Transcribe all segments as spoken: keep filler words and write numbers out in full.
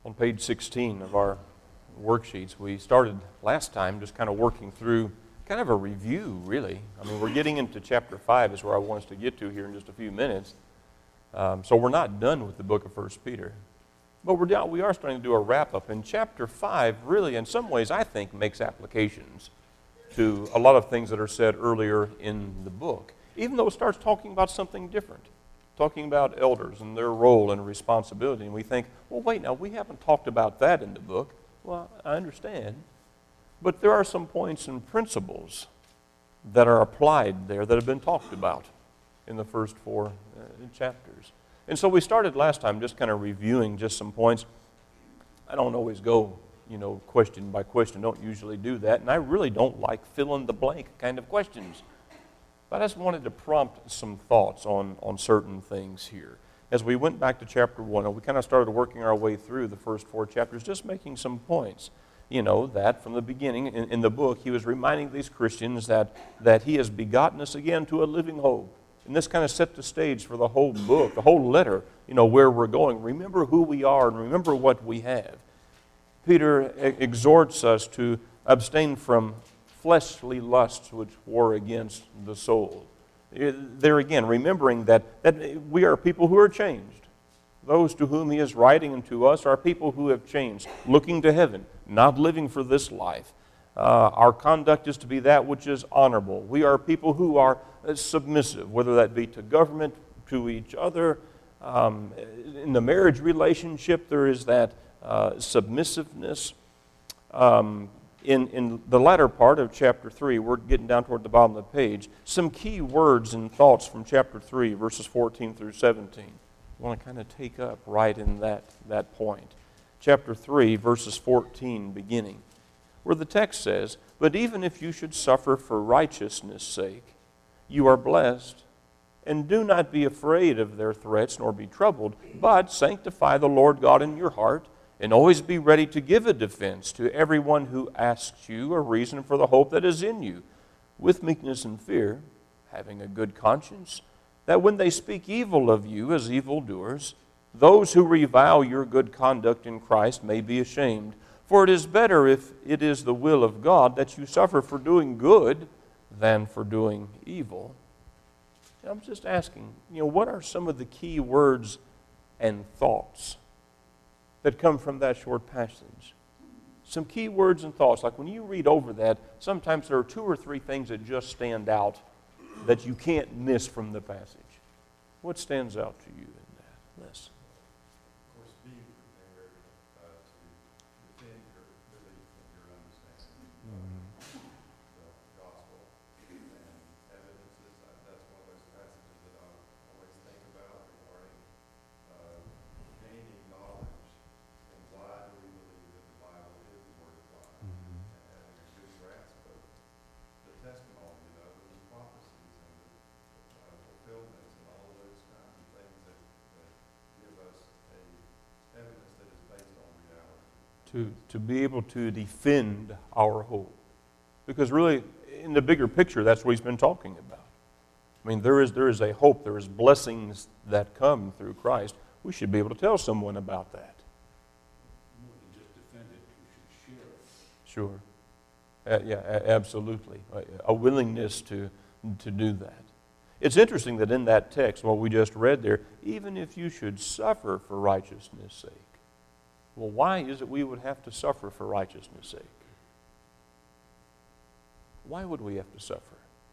On page sixteen of our worksheets, we started last time just kind of working through kind of a review, really. I mean, we're getting into chapter five is where I want us to get to here in just a few minutes. Um, so we're not done with the book of First Peter. But we're down, we are starting to do a wrap-up. And chapter five really, in some ways, I think, makes applications to a lot of things that are said earlier in the book, even though it starts talking about something different, talking about elders and their role and responsibility. And we think, well, wait, now, we haven't talked about that in the book. Well, I understand. But there are some points and principles that are applied there that have been talked about in the first four uh, chapters. And so we started last time just kind of reviewing just some points. I don't always go, you know, question by question. Don't usually do that. And I really don't like fill-in-the-blank kind of questions. But I just wanted to prompt some thoughts on, on certain things here. As we went back to chapter one, we kind of started working our way through the first four chapters, just making some points. You know, that from the beginning in, in the book, he was reminding these Christians that, that he has begotten us again to a living hope. And this kind of set the stage for the whole book, the whole letter, you know, where we're going. Remember who we are and remember what we have. Peter exhorts us to abstain from fleshly lusts which war against the soul. There again, remembering that, that we are people who are changed. Those to whom he is writing and to us are people who have changed, looking to heaven, not living for this life. Uh, our conduct is to be that which is honorable. We are people who are submissive, whether that be to government, to each other. Um, in the marriage relationship, there is that uh, submissiveness. Um, in, in the latter part of chapter three, we're getting down toward the bottom of the page, some key words and thoughts from chapter three, verses fourteen through seventeen. I want to kind of take up right in that, that point. Chapter three, verses fourteen beginning, where the text says, "But even if you should suffer for righteousness' sake, you are blessed, and do not be afraid of their threats, nor be troubled, but sanctify the Lord God in your heart, and always be ready to give a defense to everyone who asks you a reason for the hope that is in you, with meekness and fear, having a good conscience, that when they speak evil of you as evildoers, those who revile your good conduct in Christ may be ashamed. For it is better, if it is the will of God, that you suffer for doing good than for doing evil." I'm just asking, you know, what are some of the key words and thoughts that come from that short passage? Some key words and thoughts, like when you read over that, sometimes there are two or three things that just stand out that you can't miss from the passage. What stands out to you in that? Les? To, to be able to defend our hope. Because really, in the bigger picture, that's what he's been talking about. I mean, there is, there is a hope, there is blessings that come through Christ. We should be able to tell someone about that. More than just defend it, you should share it. Sure. Uh, yeah, a- absolutely. A, a willingness to, to do that. It's interesting that in that text, what we just read there, even if you should suffer for righteousness' sake. Well, why is it we would have to suffer for righteousness' sake? Why would we have to suffer?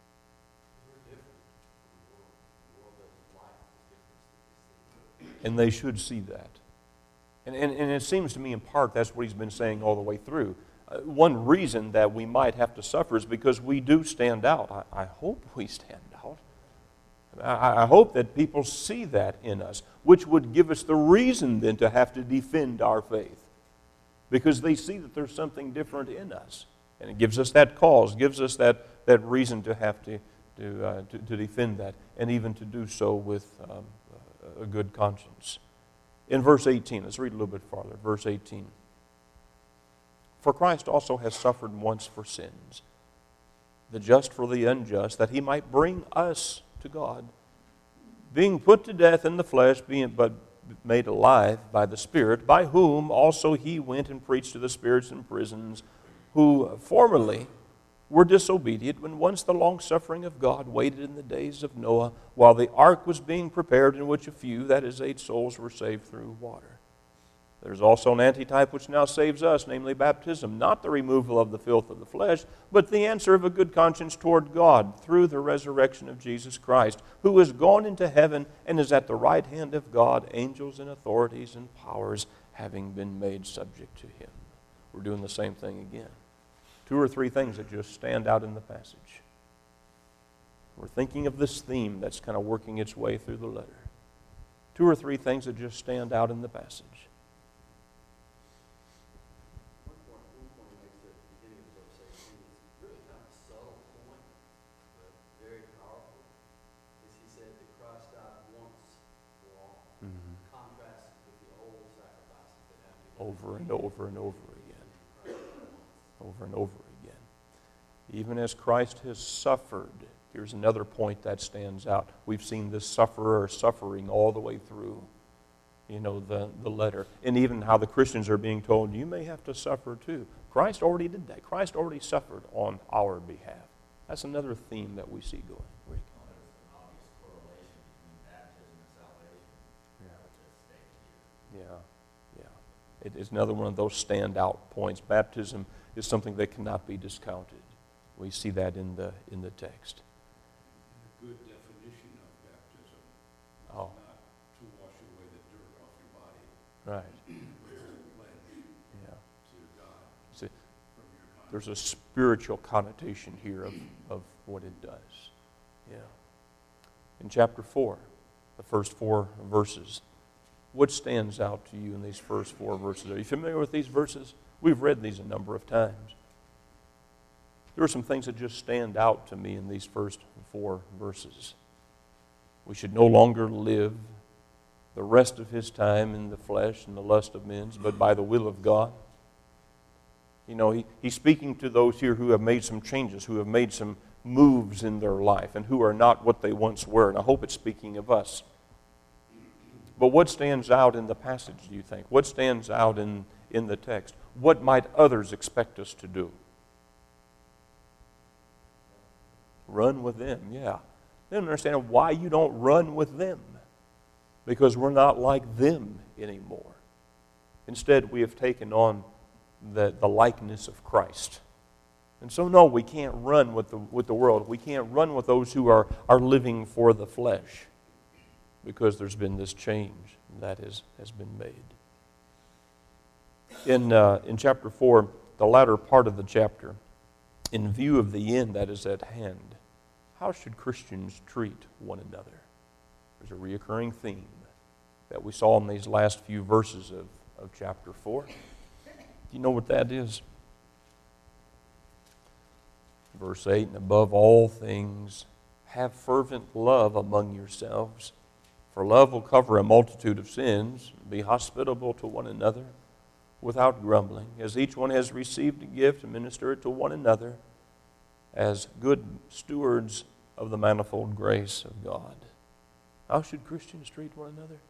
And they should see that. And, and, and it seems to me, in part, that's what he's been saying all the way through. Uh, one reason that we might have to suffer is because we do stand out. I, I hope we stand out. I, I hope that people see that in us, which would give us the reason then to have to defend our faith. Because they see that there's something different in us. And it gives us that cause, gives us that, that reason to have to, to, uh, to, to defend that, and even to do so with um, a good conscience. In verse eighteen, let's read a little bit farther. Verse eighteen. "For Christ also has suffered once for sins, the just for the unjust, that he might bring us to God, being put to death in the flesh, being, but made alive by the Spirit, by whom also he went and preached to the spirits in prisons, who formerly were disobedient, when once the long-suffering of God waited in the days of Noah, while the ark was being prepared, in which a few, that is, eight souls, were saved through water. There's also an antitype which now saves us, namely baptism, not the removal of the filth of the flesh, but the answer of a good conscience toward God through the resurrection of Jesus Christ, who is gone into heaven and is at the right hand of God, angels and authorities and powers having been made subject to him. We're doing the same thing again. Two or three things that just stand out in the passage. We're thinking of this theme that's kind of working its way through the letter. Two or three things that just stand out in the passage. One point, one point he makes at the beginning of verse eighteen is really kind of a subtle point, but very powerful. Is he said that Christ died once for all, Mm-hmm. contrasted with the old sacrifices that have to be done. Over and over and over again. Over and over again. Even as Christ has suffered, here's another point that stands out. We've seen this sufferer suffering all the way through, you know, the, the letter. And even how the Christians are being told, you may have to suffer too. Christ already did that. Christ already suffered on our behalf. That's another theme that we see going. Rick? There's an obvious correlation between baptism and salvation. Yeah. Which is stated here. Yeah, yeah. It is another one of those standout points. Baptism is something that cannot be discounted. We see that in the in the text. A good definition of baptism is Oh. not to wash away the dirt off your body. Right. It's a pledge Yeah. to God See, from your conscience. there's a spiritual connotation here of, of what it does. Yeah. In chapter four, the first four verses, what stands out to you in these first four verses? Are you familiar with these verses? We've read these a number of times. There are some things that just stand out to me in these first four verses. We should no longer live the rest of his time in the flesh and the lust of men, but by the will of God. You know, he, he's speaking to those here who have made some changes, who have made some moves in their life, and who are not what they once were. And I hope it's speaking of us. But what stands out in the passage, do you think? What stands out in, in the text? What might others expect us to do? Run with them, yeah. They don't understand why you don't run with them. Because we're not like them anymore. Instead, we have taken on the, the likeness of Christ. And so, no, we can't run with the, with the world. We can't run with those who are, are living for the flesh. Because there's been this change that is, has been made. In, uh, in chapter four, the latter part of the chapter, in view of the end that is at hand, how should Christians treat one another? There's a reoccurring theme that we saw in these last few verses of, of chapter four. Do you know what that is? Verse eight, and above all things, have fervent love among yourselves, for love will cover a multitude of sins. Be hospitable to one another without grumbling, as each one has received a gift, to minister it to one another as good stewards of the manifold grace of God. How should Christians treat one another?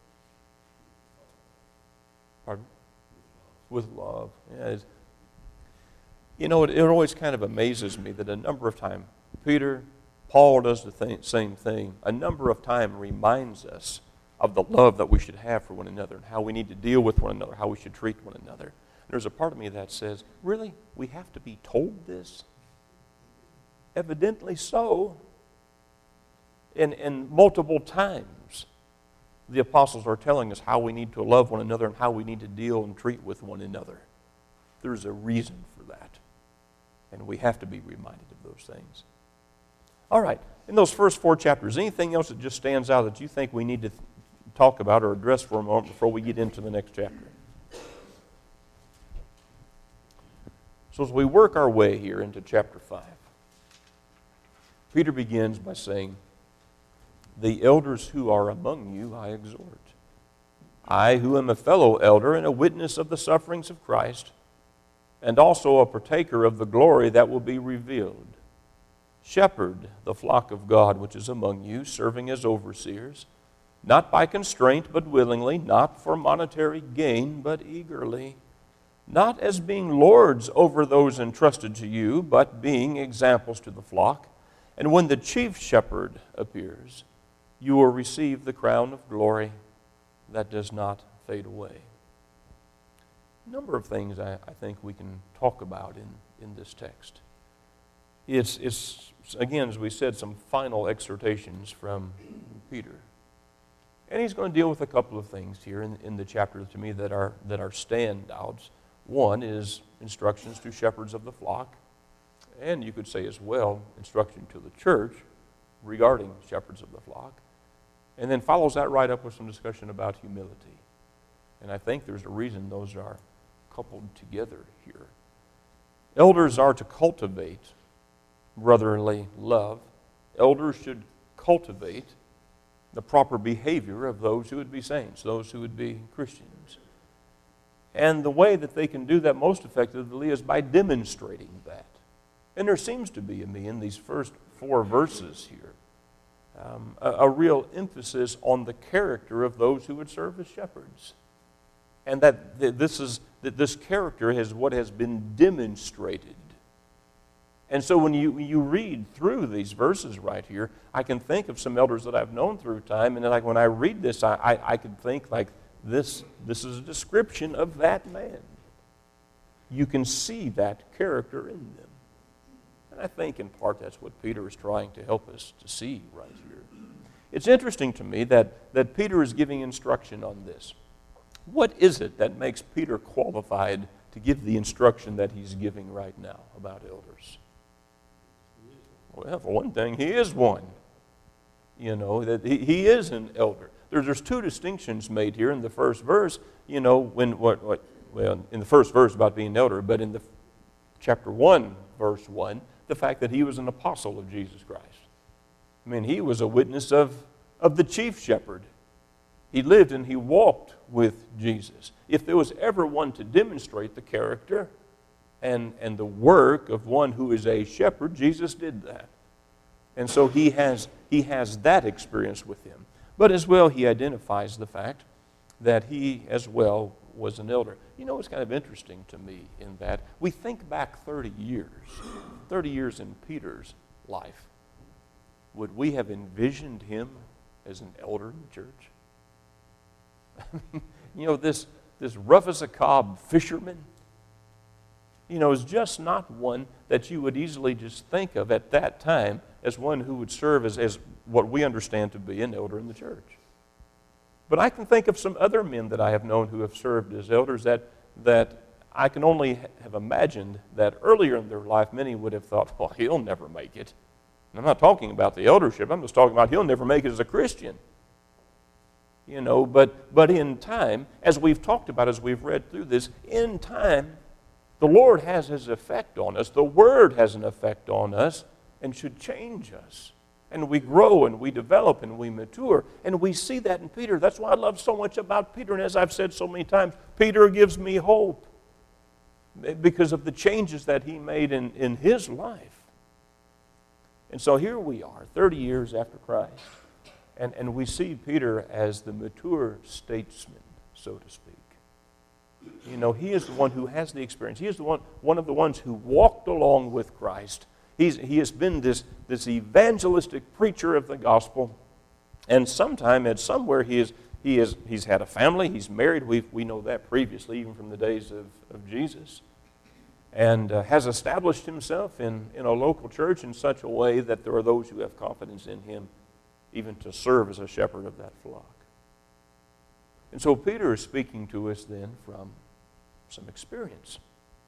Pardon? With love. Yeah, it's, you know, it, it always kind of amazes me that a number of times, Peter, Paul does the th- same thing, a number of times reminds us of the love that we should have for one another and how we need to deal with one another, how we should treat one another. And there's a part of me that says, really? We have to be told this? Evidently so. And, and multiple times, the apostles are telling us how we need to love one another and how we need to deal and treat with one another. There's a reason for that. And we have to be reminded of those things. All right, in those first four chapters, anything else that just stands out that you think we need to th- talk about or address for a moment before we get into the next chapter? So as we work our way here into chapter five, Peter begins by saying, the elders who are among you I exhort. I, who am a fellow elder and a witness of the sufferings of Christ, and also a partaker of the glory that will be revealed. Shepherd the flock of God which is among you, serving as overseers, not by constraint, but willingly, not for monetary gain, but eagerly, not as being lords over those entrusted to you, but being examples to the flock. And when the chief shepherd appears, you will receive the crown of glory that does not fade away. A number of things I, I think we can talk about in, in this text. It's, it's, again, as we said, some final exhortations from Peter. And he's going to deal with a couple of things here in, in the chapter to me that are, that are standouts. One is instructions to shepherds of the flock, and you could say as well, instruction to the church regarding shepherds of the flock. And then follows that right up with some discussion about humility. And I think there's a reason those are coupled together here. Elders are to cultivate brotherly love. Elders should cultivate the proper behavior of those who would be saints, those who would be Christians. And the way that they can do that most effectively is by demonstrating that. And there seems to be in me in these first four verses here um, a, a real emphasis on the character of those who would serve as shepherds. And that th- this is that this character is what has been demonstrated. And so when you, you read through these verses right here, I can think of some elders that I've known through time, and then like when I read this, I, I, I can think like this, this is a description of that man. You can see that character in them. And I think in part that's what Peter is trying to help us to see right here. It's interesting to me that, that Peter is giving instruction on this. What is it that makes Peter qualified to give the instruction that he's giving right now about elders? Well, for one thing, he is one. You know, that he, he is an elder. There's, there's two distinctions made here in the first verse. You know, when what, what well, in the first verse about being an elder, but in the chapter one, verse one, the fact that he was an apostle of Jesus Christ. I mean, he was a witness of, of the chief shepherd. He lived and he walked with Jesus. If there was ever one to demonstrate the character and, and the work of one who is a shepherd, Jesus did that. And so he has, he has that experience with him. But as well, he identifies the fact that he as well was an elder. You know, it's kind of interesting to me in that we think back thirty years, thirty years in Peter's life. Would we have envisioned him as an elder in the church? You know, this, this rough as a cob fisherman, you know, is just not one that you would easily just think of at that time as one who would serve as, as what we understand to be an elder in the church. But I can think of some other men that I have known who have served as elders that, that I can only have imagined that earlier in their life many would have thought, well, he'll never make it. And I'm not talking about the eldership. I'm just talking about he'll never make it as a Christian. You know, but, but in time, as we've talked about, as we've read through this, in time, the Lord has His effect on us. The Word has an effect on us and should change us. And we grow and we develop and we mature. And we see that in Peter. That's why I love so much about Peter. And as I've said so many times, Peter gives me hope because of the changes that he made in, in his life. And so here we are, thirty years after Christ. And, and we see Peter as the mature statesman, so to speak. You know, he is the one who has the experience. He is the one, one of the ones who walked along with Christ. He's, he has been this, this evangelistic preacher of the gospel. And sometime at somewhere he is, he is, he's had a family, he's married. We we know that previously, even from the days of, of Jesus. And uh, has established himself in, in a local church in such a way that there are those who have confidence in him even to serve as a shepherd of that flock. And so Peter is speaking to us then from some experience.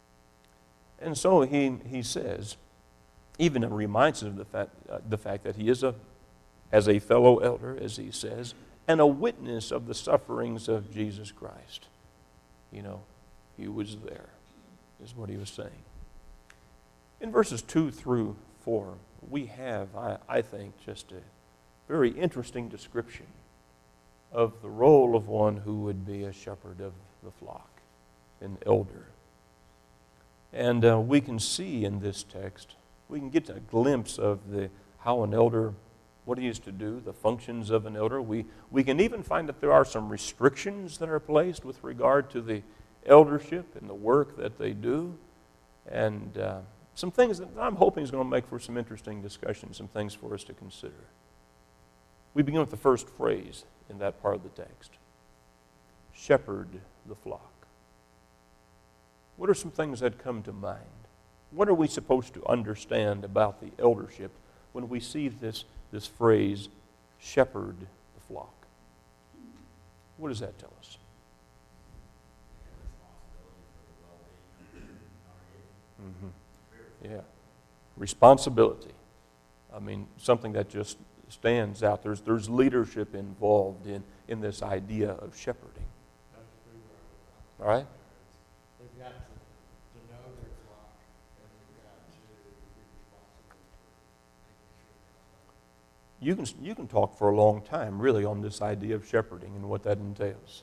And so he, he says, even reminds us of the fact, uh, the fact that he is a, as a fellow elder, as he says, and a witness of the sufferings of Jesus Christ. You know, he was there, is what he was saying. In verses two through four, we have, I, I think, just a very interesting description of the role of one who would be a shepherd of the flock, an elder. And uh, we can see in this text, we can get a glimpse of the how an elder, what he is to do, the functions of an elder. We, we can even find that there are some restrictions that are placed with regard to the eldership and the work that they do. And uh, some things that I'm hoping is going to make for some interesting discussion, some things for us to consider. We begin with the first phrase in that part of the text. Shepherd the flock. What are some things that come to mind? What are we supposed to understand about the eldership when we see this, this phrase, shepherd the flock? What does that tell us? Mm-hmm. Yeah. Responsibility. I mean, something that just stands out. There's, there's leadership involved in, in this idea of shepherding. All right? They've got to, to know their flock, and they've got to be responsible for making sure. You can, you can talk for a long time, really, on this idea of shepherding and what that entails.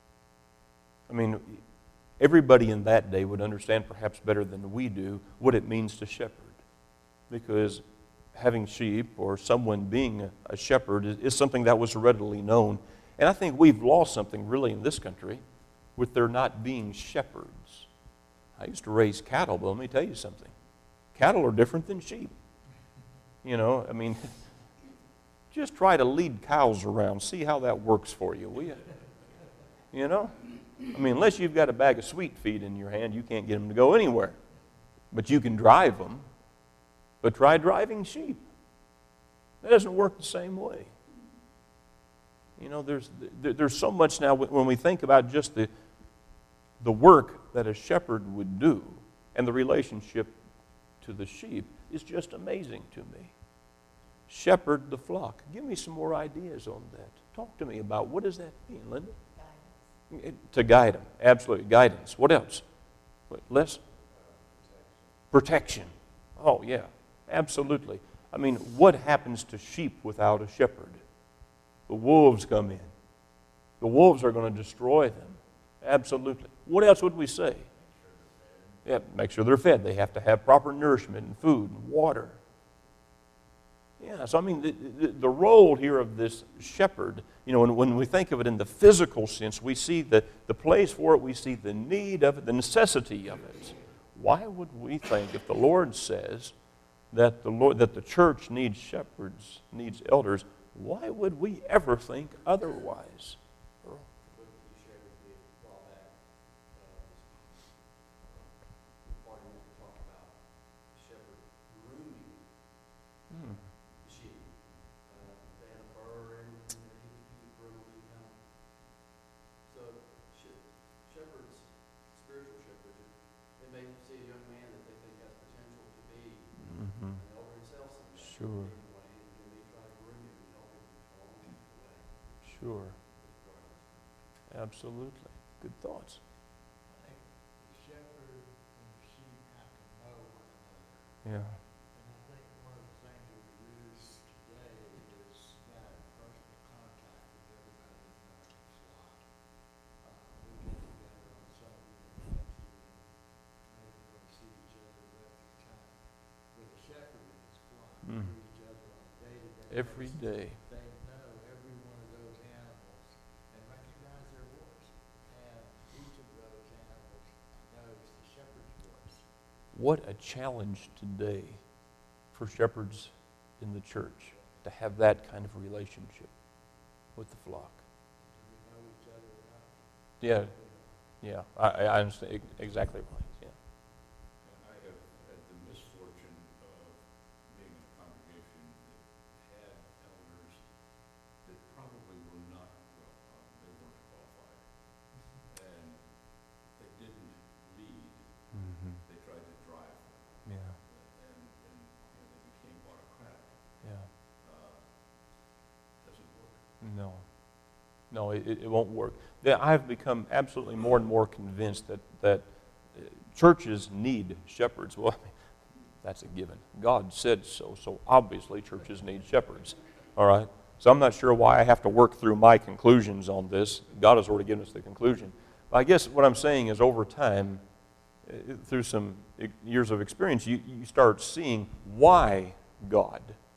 I mean, everybody in that day would understand perhaps better than we do what it means to shepherd. Because having sheep or someone being a, a shepherd is, is something that was readily known. And I think we've lost something really in this country with there not being shepherds. I used to raise cattle, but let me tell you something. Cattle are different than sheep. You know, I mean, just try to lead cows around. See how that works for you, will you? You know? I mean, unless you've got a bag of sweet feed in your hand, you can't get them to go anywhere. But you can drive them. But try driving sheep. That doesn't work the same way. You know, there's, there's so much now when we think about just the, the work that a shepherd would do and the relationship to the sheep is just amazing to me. Shepherd the flock. Give me some more ideas on that. Talk to me about what does that mean, Linda? Guidance. To guide them. Absolutely. Guidance. What else? What, Les? Protection. Oh, yeah. Absolutely. I mean, what happens to sheep without a shepherd? The wolves come in. The wolves are going to destroy them. Absolutely. What else would we say? Yeah, make sure they're fed. They have to have proper nourishment and food and water. Yeah, so I mean, the, the, the role here of this shepherd, you know, when, when we think of it in the physical sense, we see the, the place for it, we see the need of it, the necessity of it. Why would we think, if the Lord says that the Lord, that the church needs shepherds, needs elders, why would we ever think otherwise? Earl? What you shared with me a while back, uh, part of it we talked about the shepherd grooming Hmm. the sheep. Uh, they had a burr and he could, he could groom them, you know. So she- shepherds, spiritual shepherds, they may see a young man that they think has potential to be Mm-hmm. an elder himself someday. Sure. Anyway, and they try to groom him and help him along the way. Sure. Absolutely. Good thoughts. I think the shepherd and the sheep have to know one another. Yeah. And I think one of the things that we use today is that personal contact with everybody in our flock. Uh, we get together on Sunday and Wednesday and maybe go see each other the rest of the time. With a shepherd in his flock, we Mm. see each other on a day-to-day Every basis. day. They know every one of those animals and recognize their voice. And each of those animals knows the shepherd's voice. What a challenge today for shepherds in the church to have that kind of relationship with the flock. Do we know each other or not? Yeah, yeah, I, I understand exactly right. Yeah. And I have had the misfortune of being in a congregation that had elders that probably were not, well, uh, they weren't qualified. And they didn't lead, Mm-hmm. they tried to drive. Yeah, And, and you know, they became autocratic. yeah. Uh, Doesn't work. No, no, it, it won't work. Yeah, I've become absolutely more and more convinced that, that uh, churches need shepherds. Well, I mean, that's a given. God said so, so obviously churches need shepherds. All right? So I'm not sure why I have to work through my conclusions on this. God has already given us the conclusion. But I guess what I'm saying is over time, uh, through some e- years of experience, you, you start seeing why God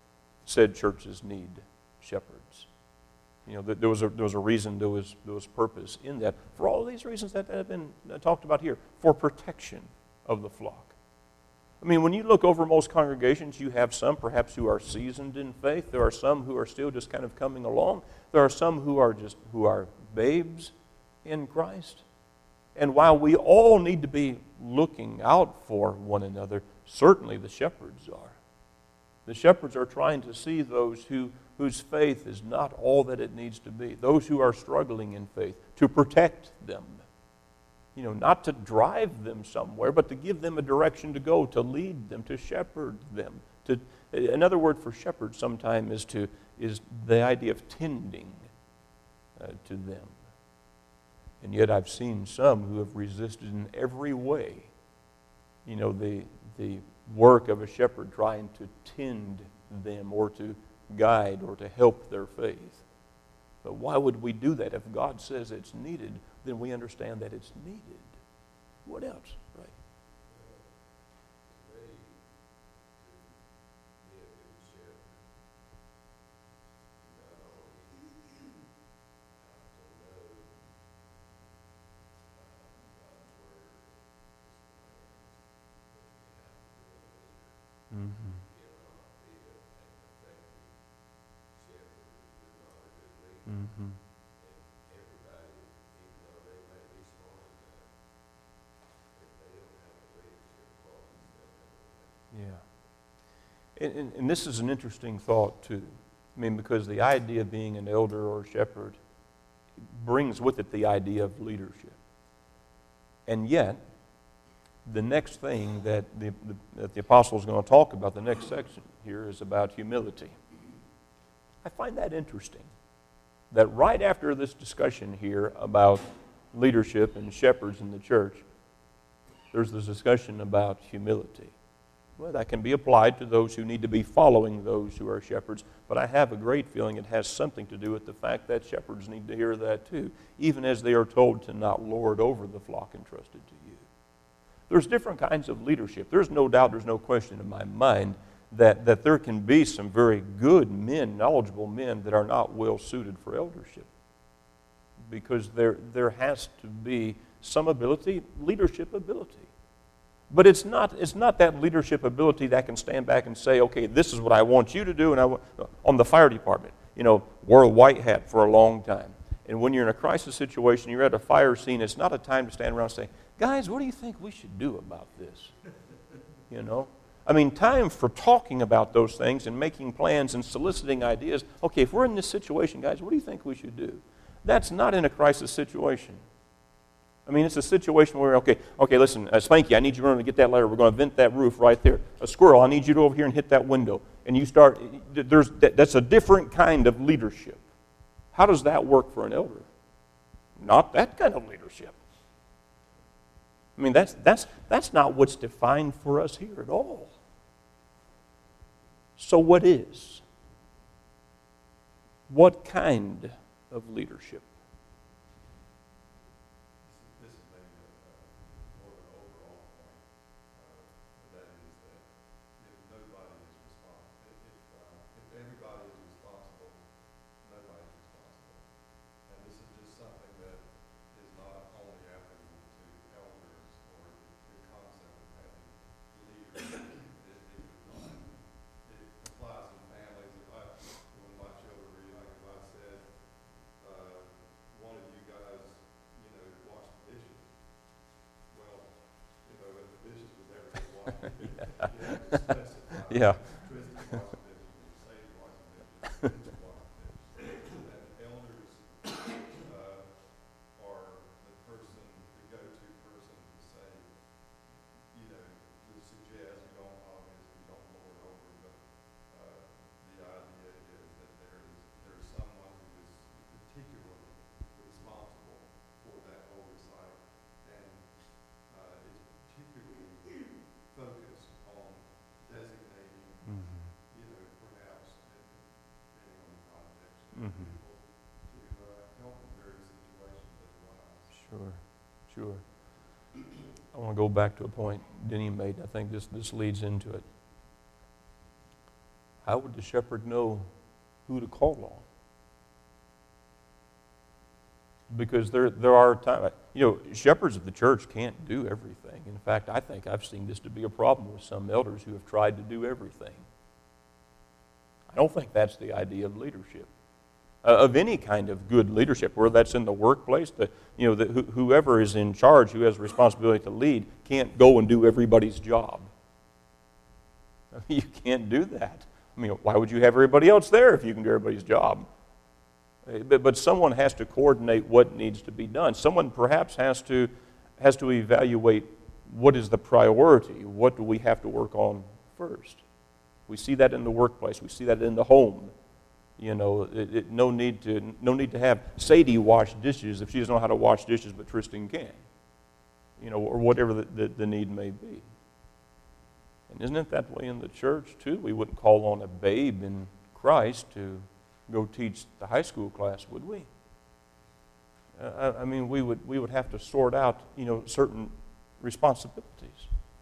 said churches need shepherds. You know, there was a, there was a reason, there was, there was purpose in that. For all of these reasons that have been talked about here, for protection of the flock. I mean, when you look over most congregations, you have some perhaps who are seasoned in faith. There are some who are still just kind of coming along. There are some who are just who are babes in Christ. And while we all need to be looking out for one another, certainly the shepherds are. The shepherds are trying to see those who, whose faith is not all that it needs to be, those who are struggling in faith, to protect them. You know, not to drive them somewhere, but to give them a direction to go, to lead them, to shepherd them. To, another word for shepherd sometime is to is the idea of tending uh, to them. And yet I've seen some who have resisted in every way, you know, the the work of a shepherd trying to tend them or to guide or to help their faith. But why would we do that? If God says it's needed, then we understand that it's needed. What else? Right. To me, to be a good shepherd, you not only have to know uh, God's word, His commands, but you have to be a leader. Mm-hmm. You cannot be a, an effective shepherd if you're not a good leader. Mm-hmm. And everybody, even though they may be smart enough, if they don't have a leadership quality, they'll never win. Yeah. And, and, and this is an interesting thought, too. I mean, because the idea of being an elder or shepherd brings with it the idea of leadership. And yet, the next thing that the, the, that the apostle is going to talk about, the next section here, is about humility. I find that interesting, that right after this discussion here about leadership and shepherds in the church, there's this discussion about humility. Well, that can be applied to those who need to be following those who are shepherds, but I have a great feeling it has something to do with the fact that shepherds need to hear that too, even as they are told to not lord over the flock entrusted to you. There's different kinds of leadership. There's no doubt, there's no question in my mind that, that there can be some very good men, knowledgeable men that are not well suited for eldership, because there, there has to be some ability, leadership ability. But it's not, it's not that leadership ability that can stand back and say, okay, this is what I want you to do. And I want, on the fire department, you know, wore a white hat for a long time. And when you're in a crisis situation, you're at a fire scene, it's not a time to stand around and say, guys, what do you think we should do about this? You know? I mean, time for talking about those things and making plans and soliciting ideas. Okay, if we're in this situation, guys, what do you think we should do? That's not in a crisis situation. I mean, it's a situation where, okay, okay, listen, uh, Spanky, I need you to run to get that ladder. We're going to vent that roof right there. A Squirrel, I need you to go over here and hit that window. And you start, there's, that's a different kind of leadership. How does that work for an elder? Not that kind of leadership. I mean, that's, that's, that's not what's defined for us here at all. So what is? What kind of leadership? This is maybe a, uh, more of an overall point, uh, but that is that if nobody is responsible, if, uh, if everybody is responsible, nobody's responsible. And this is just something that is not only applicable to elders or the concept of having leaders. It, it, it applies in families. If I, when my children were young, if I said, uh, one of you guys, you know, wash the dishes. Well, you know, if the dishes was ever going to wash the dishes, you have to specify. Yeah. Tristan wash the dishes, or Sadie wash the dishes, Tristan wash the dishes. And elders, uh, are the person, the go-to person to say, you know, to suggest, you don't obviously, you don't lord over, but, uh, the idea is that there is, there's someone who is particularly responsible for that oversight, and, uh, is particularly focused on designating, Mm-hmm. you know, perhaps, depending on the context, Mhm. people to, uh, help in various situations that arise. Sure, sure. I want to go back to a point Denny made. I think this, this leads into it. how would the shepherd know who to call on? Because there, there are times, you know, shepherds of the church can't do everything. In fact, I think I've seen this to be a problem with some elders who have tried to do everything. I don't think that's the idea of leadership, uh, of any kind of good leadership, whether that's in the workplace. The, you know, the, wh- whoever is in charge, who has the responsibility to lead, can't go and do everybody's job. I mean, you can't do that. I mean, why would you have everybody else there if you can do everybody's job? But, but someone has to coordinate what needs to be done. Someone perhaps has to has to evaluate what is the priority. What do we have to work on first? We see that in the workplace. We see that in the home. You know, it, it, no need to no need to have Sadie wash dishes if she doesn't know how to wash dishes, but Tristan can. You know, or whatever the, the, the need may be. And isn't it that way in the church too? We wouldn't call on a babe in Christ to go teach the high school class, would we? Uh, I, I mean, we would we would have to sort out, you know, certain responsibilities.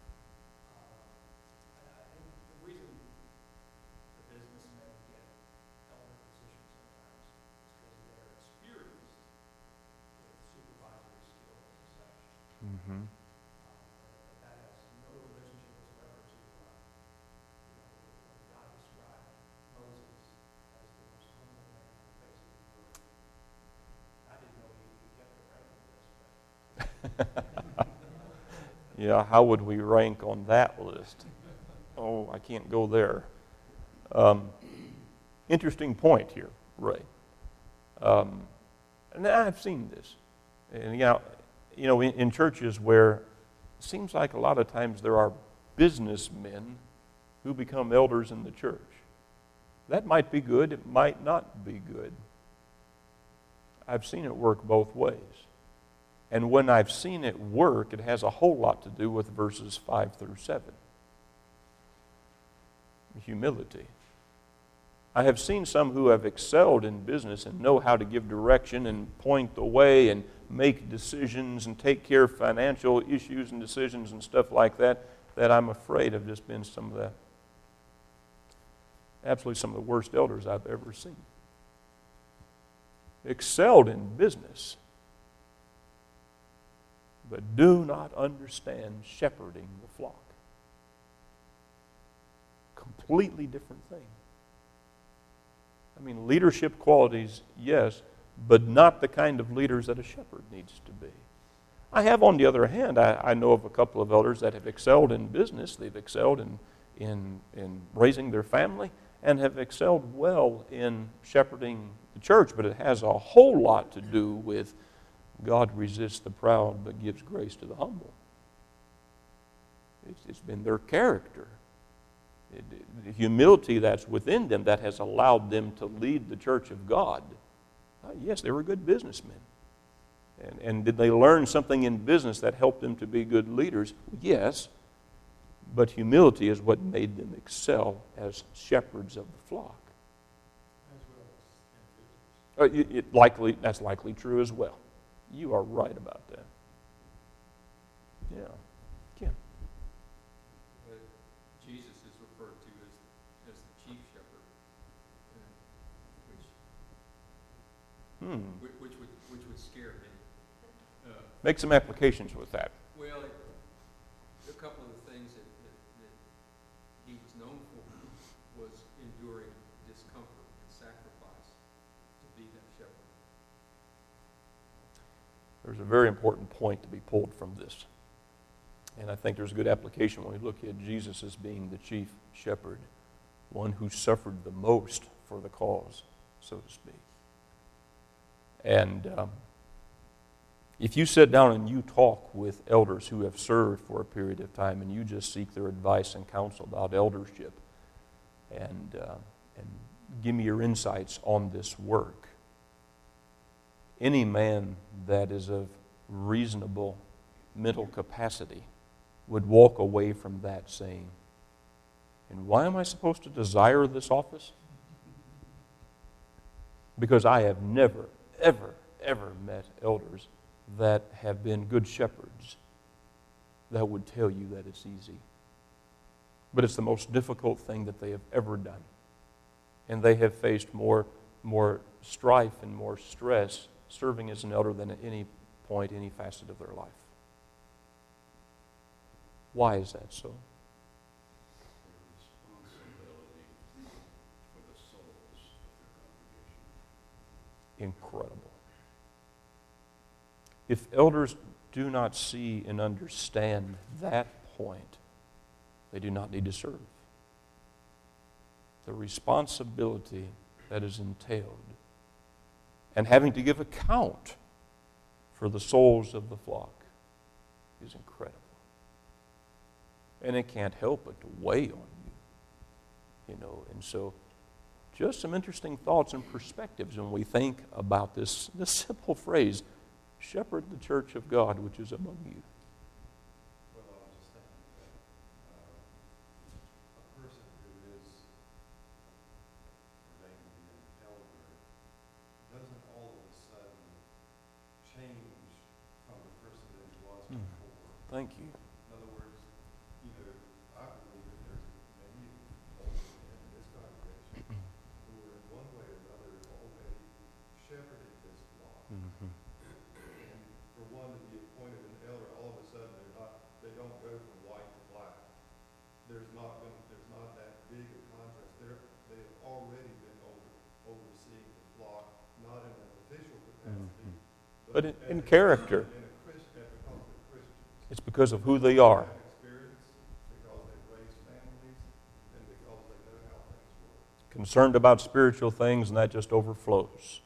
The reason the businessmen get elder positions sometimes is because they're experienced with supervisory skills and such. Mm-hmm. Um, but that has no relationship whatsoever to, uh, you know, when God described Moses as the most humble man on the face of the earth. I didn't know he, he kept a ranking list, but Yeah, how would we rank on that list? Oh, I can't go there. Um, interesting point here, Ray. Um, and I've seen this. And you know, you know in, in churches where it seems like a lot of times there are businessmen who become elders in the church. That might be good, it might not be good. I've seen it work both ways. And when I've seen it work, it has a whole lot to do with verses five through seven. Humility. I have seen some who have excelled in business and know how to give direction and point the way and make decisions and take care of financial issues and decisions and stuff like that, that I'm afraid have just been some of the, absolutely some of the worst elders I've ever seen. Excelled in business, but do not understand shepherding the flock. Completely different thing. I mean, leadership qualities, yes, but not the kind of leaders that a shepherd needs to be. I have, on the other hand, I, I know of a couple of elders that have excelled in business. They've excelled in, in, in raising their family and have excelled well in shepherding the church, but it has a whole lot to do with God resists the proud but gives grace to the humble. It's, it's been their character. It, it, the humility that's within them that has allowed them to lead the church of God. Uh, yes, they were good businessmen. And, and did they learn something in business that helped them to be good leaders? Yes. But humility is what made them excel as shepherds of the flock. as well as in business. Uh, it, it likely, that's likely true as well. You are right about that. Yeah. Ken. Uh, Jesus is referred to as, as the chief shepherd, uh, which, Hmm. which, which would, which would scare me. Uh, Make some applications with that. Well, it, a couple of the things that, that, that he was known for was enduring discomfort and sacrifice to be that shepherd. There's a very important point to be pulled from this. And I think there's a good application when we look at Jesus as being the chief shepherd, one who suffered the most for the cause, so to speak. And um, if you sit down and you talk with elders who have served for a period of time and you just seek their advice and counsel about eldership and, uh, and give me your insights on this work, any man that is of reasonable mental capacity would walk away from that saying, and why am I supposed to desire this office? Because I have never, ever, ever met elders that have been good shepherds that would tell you that it's easy. But it's the most difficult thing that they have ever done. and they have faced more, more strife and more stress serving as an elder than at any point, any facet of their life. Why is that so? Their responsibility for the souls of their congregation. Incredible. If elders do not see and understand that point, they do not need to serve. The responsibility that is entailed and having to give account for the souls of the flock is incredible. And it can't help but to weigh on you. You know, and so just some interesting thoughts and perspectives when we think about this, this simple phrase, shepherd the church of God which is among you. Well, I was just thinking that uh, a person who is ordained to be an elder doesn't all of a sudden change from the person that he was Hmm. before. Thank you. In other words, you know, I believe that there's many older men in this congregation who are in one way or another already shepherded this flock. Mm-hmm. And for one to be appointed an elder, all of a sudden they're not, they don't go from white to black. There's not been, there's not that big a contrast. They're, they have already been over, overseeing the flock, not in an official capacity, But in, as in a- character, in a Christian, because they're Christians. it's because of who they are. Have experience, because they've raised families, and because they know how things work. Concerned about spiritual things, and that just overflows.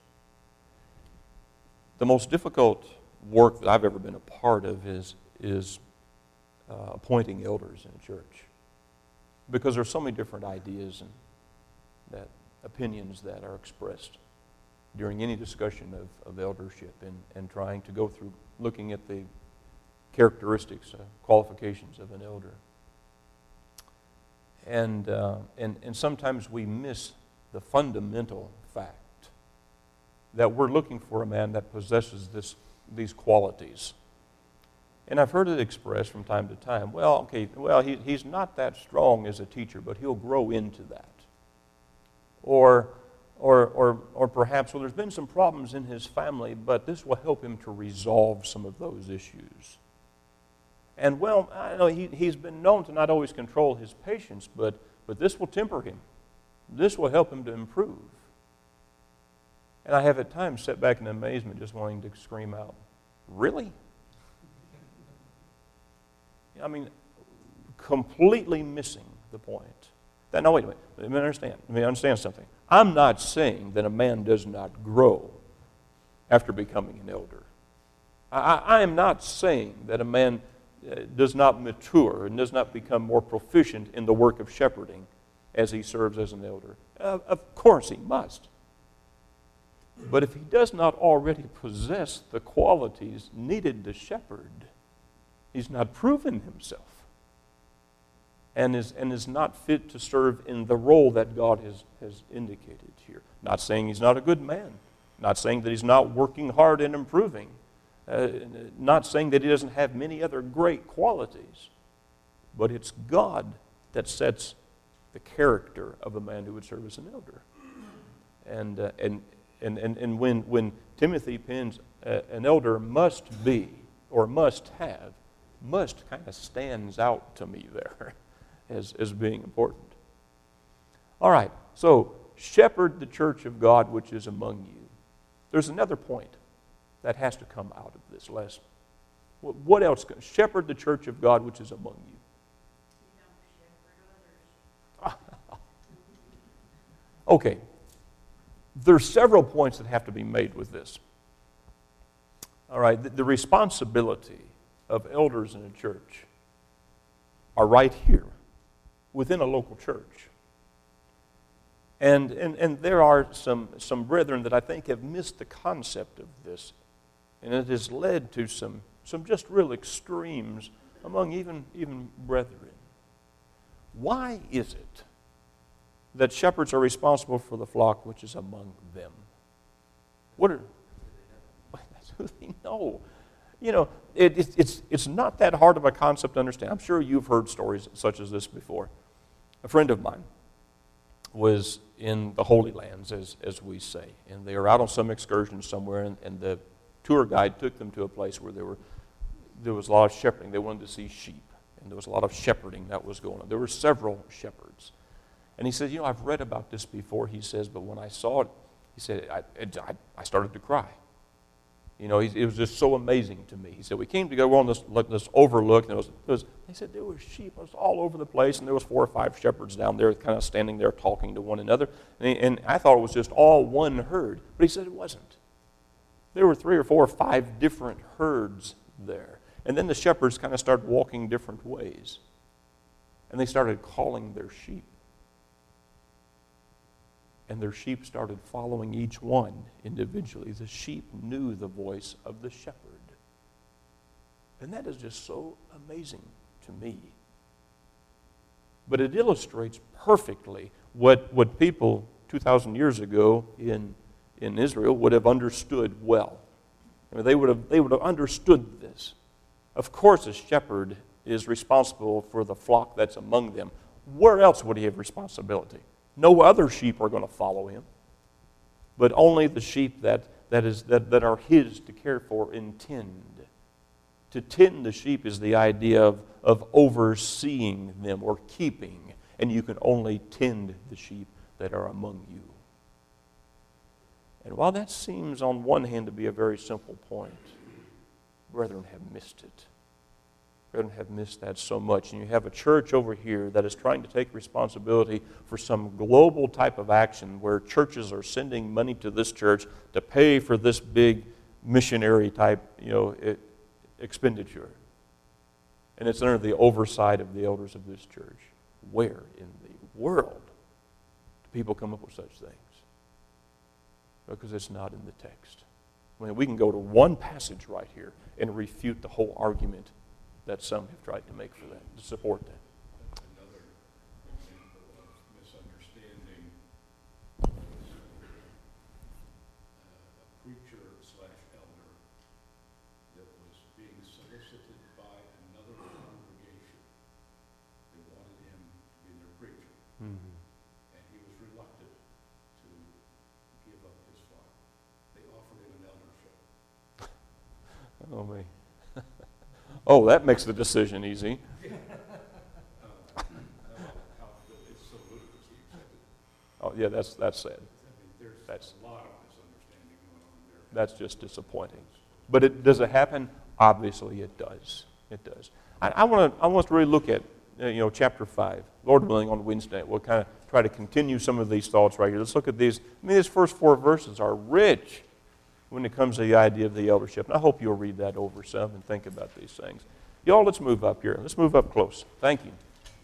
The most difficult work that I've ever been a part of is, is uh, appointing elders in a church. Because there's so many different ideas and that opinions that are expressed during any discussion of, of eldership and, and trying to go through looking at the characteristics, uh, qualifications of an elder. And, uh, and, and sometimes we miss the fundamental fact that we're looking for a man that possesses this, these qualities. And I've heard it expressed from time to time, well, okay, well, he, he's not that strong as a teacher, but he'll grow into that. Or, or, or, or perhaps, well, there's been some problems in his family, but this will help him to resolve some of those issues. And, well, I know he, he's been known to not always control his patience, but, but this will temper him. This will help him to improve. And I have at times sat back in amazement just wanting to scream out, really? I mean, completely missing the point. That, no, wait a minute. Let me understand. Let me understand something. I'm not saying that a man does not grow after becoming an elder. I, I am not saying that a man uh, does not mature and does not become more proficient in the work of shepherding as he serves as an elder. Uh, of course he must. But if he does not already possess the qualities needed to shepherd, he's not proven himself and is, and is not fit to serve in the role that God has, has indicated here. Not saying he's not a good man. Not saying that he's not working hard and improving. Uh, not saying that he doesn't have many other great qualities. But it's God that sets the character of a man who would serve as an elder. And, uh, and, and, and, and when, when Timothy pens, uh, an elder must be or must have, must kind of stands out to me there as, as being important. All right, so shepherd the church of God which is among you. There's another point that has to come out of this lesson. What else? Shepherd the church of God which is among you. Okay, there's several points that have to be made with this. All right, the, the responsibility of elders in a church are right here within a local church. And, and, and there are some, some brethren that I think have missed the concept of this, and it has led to some, some just real extremes among even, even brethren. Why is it that shepherds are responsible for the flock which is among them? What are, that's who they know. You know, it, it, it's, it's not that hard of a concept to understand. I'm sure you've heard stories such as this before. A friend of mine was in the Holy Lands, as, as we say. And they were out on some excursion somewhere, and, and the tour guide took them to a place where there, were, there was a lot of shepherding. They wanted to see sheep, and there was a lot of shepherding that was going on. There were several shepherds. And he said, you know, I've read about this before, he says, but when I saw it, he said, I, it, I, I started to cry. You know, it was just so amazing to me. He said, we came together, we're on this, this overlook, and it was, it was, he said, there were sheep, it was all over the place, and there was four or five shepherds down there kind of standing there talking to one another. And, he, and I thought it was just all one herd, but he said it wasn't. There were three or four or five different herds there. And then the shepherds kind of started walking different ways. And they started calling their sheep. And their sheep started following each one individually. The sheep knew the voice of the shepherd. And that is just so amazing to me. But it illustrates perfectly what, what people two thousand years ago in, in Israel would have understood well. I mean, they would have, they would have understood this. Of course, a shepherd is responsible for the flock that's among them. Where else would he have responsibility? No other sheep are going to follow him, but only the sheep that, that, is, that, that are his to care for and tend. To tend the sheep is the idea of, of overseeing them or keeping, and you can only tend the sheep that are among you. And while that seems on one hand to be a very simple point, brethren have missed it. Brethren have missed that so much. And you have a church over here that is trying to take responsibility for some global type of action where churches are sending money to this church to pay for this big missionary type, you know, it, expenditure. And it's under the oversight of the elders of this church. Where in the world do people come up with such things? Because it's not in the text. I mean, we can go to one passage right here and refute the whole argument that some have tried to make for that, to support that. That's another example of misunderstanding. Uh, a preacher slash elder that was being solicited by another congregation. They wanted him to be their preacher. Mm-hmm. And he was reluctant to give up his flock. They offered him an eldership. Oh, me. Oh, that makes the decision easy. Oh, yeah, that's that's sad. That's a lot of misunderstanding going on there. that's just disappointing. But it does it happen? Obviously, it does. It does. I, I want to I want us to really look at uh, you know chapter five. Lord willing, on Wednesday we'll kind of try to continue some of these thoughts right here. Let's look at these. I mean, these first four verses are rich when it comes to the idea of the eldership. And I hope you'll read that over some and think about these things. Y'all, let's move up here. Let's move up close. Thank you.